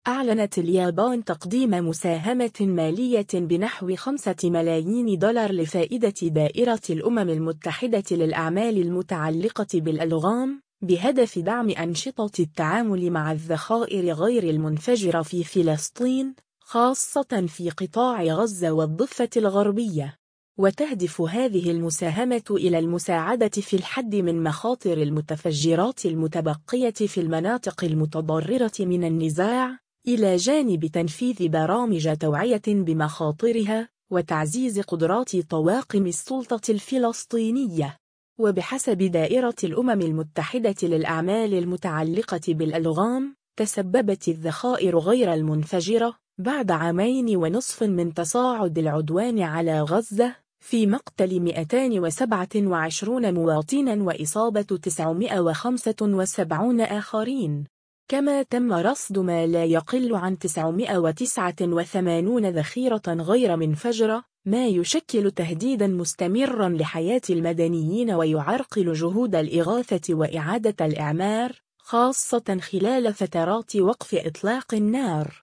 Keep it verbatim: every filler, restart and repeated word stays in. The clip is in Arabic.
أعلنت اليابان تقديم مساهمة مالية بنحو خمسة ملايين دولار لفائدة دائرة الأمم المتحدة للأعمال المتعلقة بالألغام، بهدف دعم أنشطة التعامل مع الذخائر غير المنفجرة في فلسطين، خاصة في قطاع غزة والضفة الغربية. وتهدف هذه المساهمة إلى المساعدة في الحد من مخاطر المتفجرات المتبقية في المناطق المتضررة من النزاع، إلى جانب تنفيذ برامج توعية بمخاطرها وتعزيز قدرات طواقم السلطة الفلسطينية. وبحسب دائرة الأمم المتحدة للأعمال المتعلقة بالألغام، تسببت الذخائر غير المنفجرة بعد عامين ونصف من تصاعد العدوان على غزة في مقتل مئتين وسبعة وعشرين مواطناً وإصابة تسعمائة وخمسة وسبعين آخرين. كما تم رصد ما لا يقل عن تسعمائة وتسعة وثمانين ذخيرة غير منفجرة، ما يشكل تهديداً مستمراً لحياة المدنيين ويعرقل جهود الإغاثة وإعادة الإعمار، خاصة خلال فترات وقف إطلاق النار.